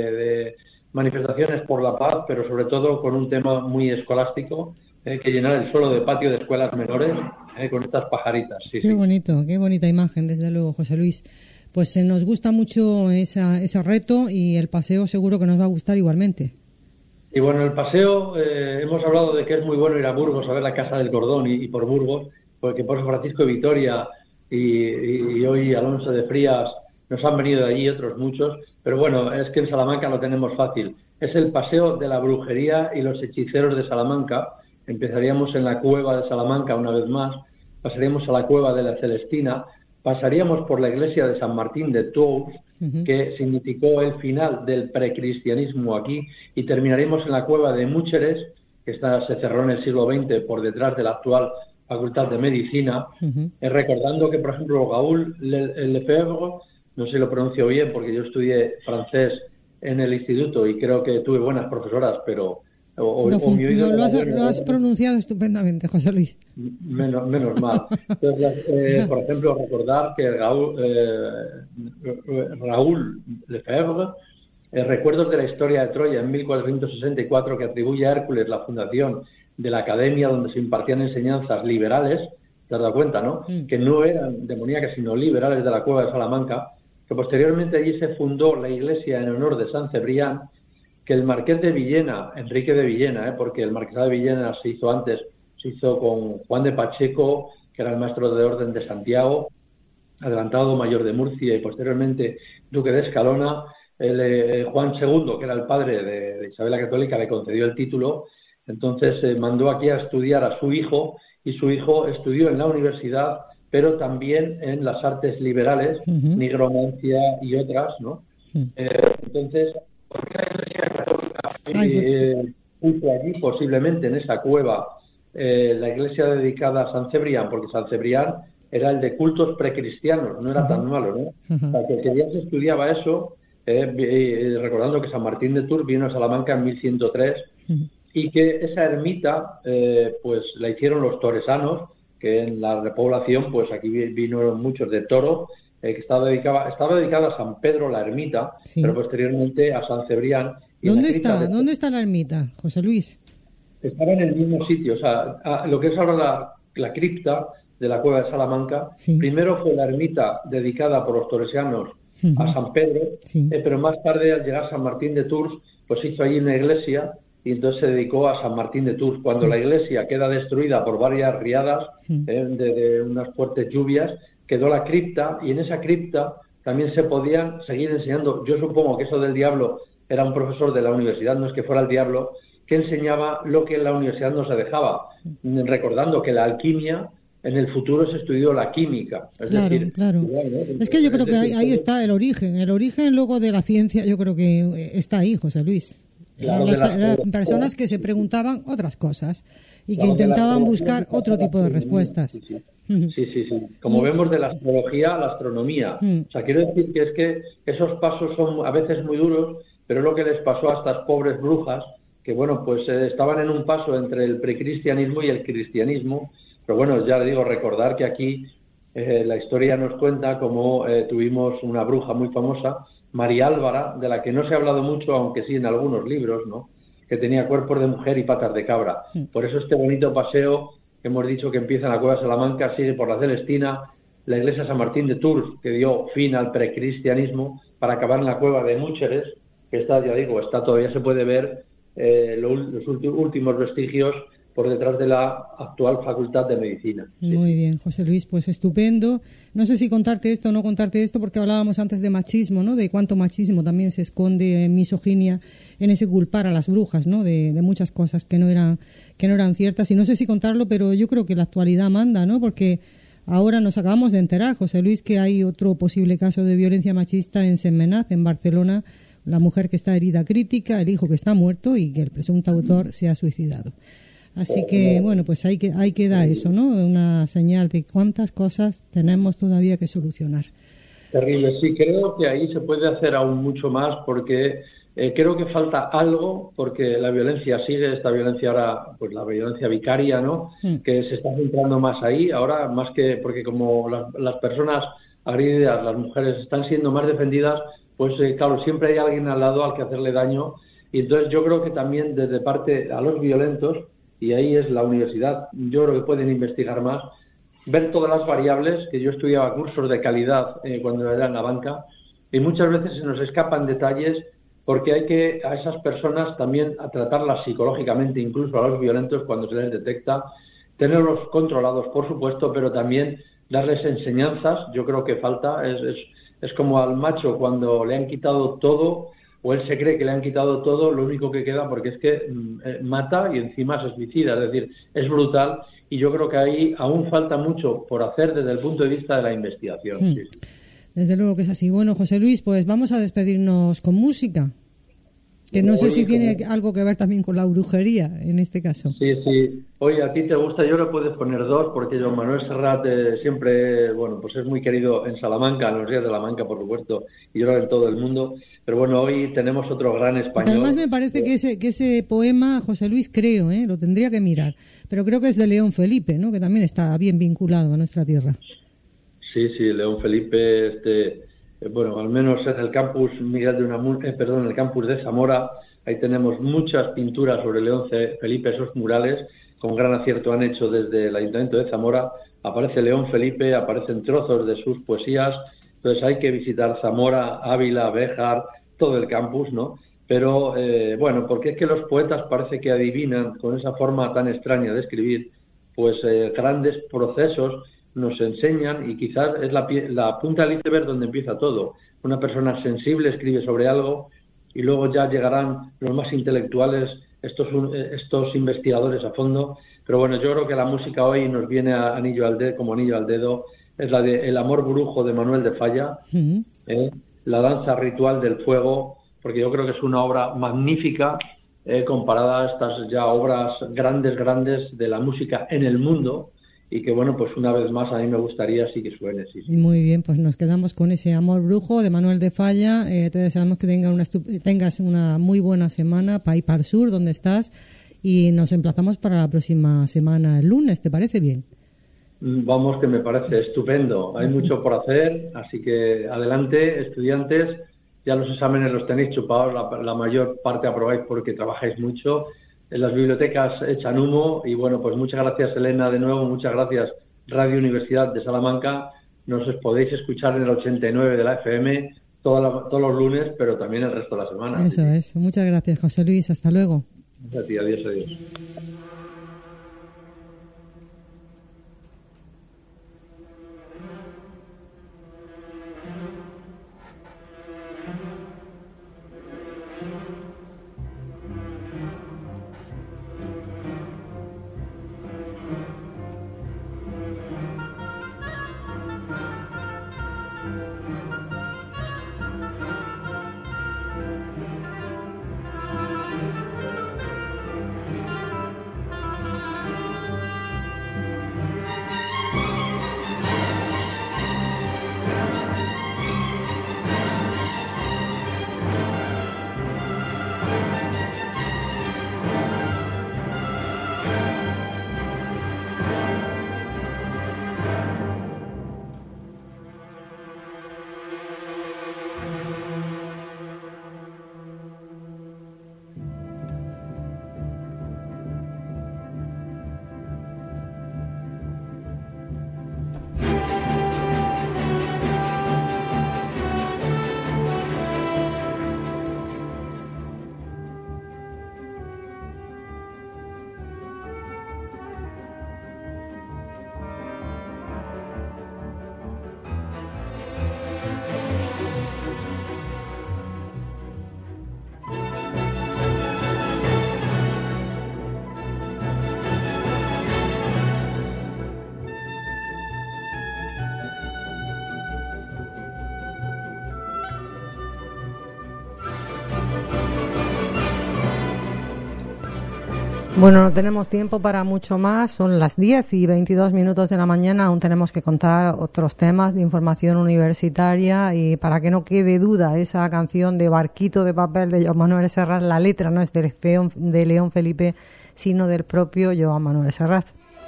Speaker 3: de manifestaciones por la paz, pero sobre todo con un tema muy escolástico, que llenar el suelo de patio de escuelas menores con estas pajaritas. Sí,
Speaker 2: qué bonito, qué bonita imagen, desde luego, José Luis. Pues nos gusta mucho ese reto, y el paseo seguro que nos va a gustar igualmente.
Speaker 3: Y bueno, el paseo, hemos hablado de que es muy bueno ir a Burgos a ver la Casa del Cordón y por Burgos, porque por Francisco de Vitoria y hoy Alonso de Frías nos han venido de allí, otros muchos, pero bueno, es que en Salamanca lo tenemos fácil. Es el paseo de la brujería y los hechiceros de Salamanca. Empezaríamos en la cueva de Salamanca una vez más, pasaríamos a la cueva de la Celestina, pasaríamos por la iglesia de San Martín de Tours, que significó el final del precristianismo aquí, y terminaremos en la cueva de Múcheres, que se cerró en el siglo XX por detrás de la actual Facultad de Medicina, recordando que, por ejemplo, Raoul Lefebvre, no sé si lo pronuncio bien porque yo estudié francés en el instituto y creo que tuve buenas profesoras, pero...
Speaker 2: Lo has pronunciado estupendamente, José Luis.
Speaker 3: Menos mal. Entonces, por ejemplo, recordar que Raoul Lefebvre, Recuerdos de la historia de Troya, en 1464, que atribuye a Hércules la fundación de la academia donde se impartían enseñanzas liberales, te has dado cuenta, ¿no? Que no eran demoníacas, sino liberales, de la cueva de Salamanca, que posteriormente allí se fundó la iglesia en honor de San Cebrián, que el marqués de Villena, Enrique de Villena, porque el marquesado de Villena se hizo con Juan de Pacheco, que era el maestro de orden de Santiago, adelantado mayor de Murcia y posteriormente duque de Escalona. Juan II, que era el padre de Isabel la Católica, le concedió el título. Entonces mandó aquí a estudiar a su hijo, y su hijo estudió en la universidad, pero también en las artes liberales, nigromancia y otras, ¿no? Entonces, ¿por qué la Iglesia Católica puso allí, posiblemente en esa cueva, la iglesia dedicada a San Cebrián? Porque San Cebrián era el de cultos precristianos, no era tan malo, ¿no? O sea, que ya se estudiaba eso, recordando que San Martín de Tours vino a Salamanca en 1103, y que esa ermita pues la hicieron los toresanos, que en la repoblación, pues aquí vinieron muchos de Toro, que estaba dedicada a San Pedro la ermita, pero posteriormente a San Cebrián.
Speaker 2: ¿Dónde está la ermita, José Luis?
Speaker 3: Estaba en el mismo sitio, o sea, lo que es ahora la cripta de la cueva de Salamanca, primero fue la ermita dedicada por los toresianos a San Pedro, pero más tarde, al llegar a San Martín de Tours, pues hizo allí una iglesia, y entonces se dedicó a San Martín de Tours. Cuando la iglesia queda destruida por varias riadas, de unas fuertes lluvias, quedó la cripta, y en esa cripta también se podían seguir enseñando. Yo supongo que eso del diablo era un profesor de la universidad, no es que fuera el diablo, que enseñaba lo que en la universidad no se dejaba, recordando que la alquimia en el futuro se estudió la química.
Speaker 2: Claro. Es que yo creo que ahí está el origen luego de la ciencia, yo creo que está ahí, José Luis.
Speaker 3: Claro,
Speaker 2: las personas que se preguntaban otras cosas y que intentaban buscar otro tipo de respuestas.
Speaker 3: Sí. Como vemos de la astrología a la astronomía. O sea, quiero decir que es que esos pasos son a veces muy duros, pero es lo que les pasó a estas pobres brujas, que bueno, pues estaban en un paso entre el precristianismo y el cristianismo. Pero bueno, ya le digo, recordar que aquí la historia nos cuenta cómo tuvimos una bruja muy famosa, María Álvara, de la que no se ha hablado mucho, aunque sí en algunos libros, ¿no? Que tenía cuerpos de mujer y patas de cabra. Por eso este bonito paseo que hemos dicho que empieza en la Cueva de Salamanca, sigue por la Celestina, la iglesia San Martín de Tours, que dio fin al precristianismo, para acabar en la Cueva de Múcheres, que está, ya digo, todavía se puede ver los últimos vestigios por detrás de la actual Facultad de Medicina.
Speaker 2: Muy bien, José Luis, pues estupendo. No sé si contarte esto o no contarte esto, porque hablábamos antes de machismo, ¿no? De cuánto machismo también se esconde en misoginia, en ese culpar a las brujas, ¿no? De muchas cosas que no eran ciertas. Y no sé si contarlo, pero yo creo que la actualidad manda, ¿no? Porque ahora nos acabamos de enterar, José Luis, que hay otro posible caso de violencia machista en Sentmenat, en Barcelona, la mujer que está herida crítica, el hijo que está muerto y que el presunto autor se ha suicidado. Así que, bueno, pues ahí queda eso, ¿no? Una señal de cuántas cosas tenemos todavía que solucionar.
Speaker 3: Terrible, sí, creo que ahí se puede hacer aún mucho más porque creo que falta algo, porque la violencia sigue, esta violencia ahora, pues la violencia vicaria, ¿no? Que se está centrando más ahí, ahora más que, porque como las personas agredidas, las mujeres, están siendo más defendidas, pues claro, siempre hay alguien al lado al que hacerle daño, y entonces yo creo que también desde parte a los violentos, y ahí es la universidad, yo creo que pueden investigar más, ver todas las variables, que yo estudiaba cursos de calidad cuando era en la banca, y muchas veces se nos escapan detalles porque hay que a esas personas también a tratarlas psicológicamente, incluso a los violentos cuando se les detecta, tenerlos controlados, por supuesto, pero también darles enseñanzas, yo creo que falta, es como al macho cuando le han quitado todo, o él se cree que le han quitado todo, lo único que queda, porque es que mata y encima se suicida, es decir, es brutal, y yo creo que ahí aún falta mucho por hacer desde el punto de vista de la investigación. Sí.
Speaker 2: Desde luego que es así. Bueno, José Luis, pues vamos a despedirnos con música, que no sé si tiene algo que ver también con la brujería en este caso.
Speaker 3: Sí. Oye, a ti te gusta, yo le puedes poner dos, porque Joan Manuel Serrat siempre, bueno, pues es muy querido en Salamanca, en los días de Salamanca, por supuesto, y yo creo en todo el mundo. Pero bueno, hoy tenemos otro gran español.
Speaker 2: Además me parece que ese poema, José Luis, creo, lo tendría que mirar, pero creo que es de León Felipe, ¿no? Que también está bien vinculado a nuestra tierra.
Speaker 3: Sí, León Felipe, bueno, al menos en el campus Miguel de Unamuno, en el campus de Zamora, ahí tenemos muchas pinturas sobre León Felipe, esos murales, con gran acierto han hecho desde el Ayuntamiento de Zamora, aparece León Felipe, aparecen trozos de sus poesías, entonces hay que visitar Zamora, Ávila, Béjar, todo el campus, ¿no? Pero, bueno, porque es que los poetas parece que adivinan con esa forma tan extraña de escribir, pues grandes procesos nos enseñan, y quizás es la punta del iceberg donde empieza todo. Una persona sensible escribe sobre algo y luego ya llegarán los más intelectuales, estos investigadores a fondo. Pero bueno, yo creo que la música hoy nos viene como anillo al dedo. Es la de El amor brujo de Manuel de Falla, la danza ritual del fuego, porque yo creo que es una obra magnífica comparada a estas ya obras grandes de la música en el mundo. Y que, bueno, pues una vez más a mí me gustaría sí que suene. Sí.
Speaker 2: Muy bien, pues nos quedamos con ese Amor Brujo de Manuel de Falla. Te deseamos que tengas una muy buena semana para ir para el sur, donde estás, y nos emplazamos para la próxima semana, el lunes, ¿te parece bien?
Speaker 3: Vamos, que me parece estupendo. Hay mucho por hacer, así que adelante, estudiantes. Ya los exámenes los tenéis chupados, la mayor parte aprobáis porque trabajáis mucho. En las bibliotecas echan humo y bueno, pues muchas gracias Elena de nuevo, muchas gracias Radio Universidad de Salamanca. Nos podéis escuchar en el 89 de la FM todos los lunes, pero también el resto de la semana.
Speaker 2: Eso es. Muchas gracias, José Luis. Hasta luego.
Speaker 3: A ti, adiós.
Speaker 2: Bueno, no tenemos tiempo para mucho más, son las 10:22 de la mañana, aún tenemos que contar otros temas de información universitaria y para que no quede duda, esa canción de Barquito de Papel de Joan Manuel Serrat, la letra no es de León Felipe, sino del propio Joan Manuel Serrat.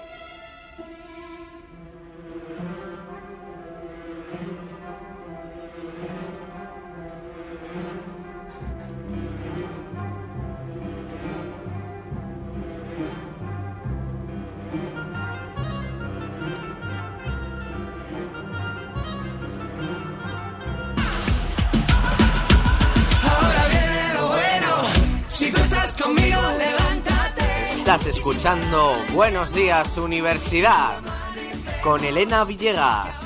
Speaker 4: Estás escuchando Buenos Días Universidad con Elena Villegas.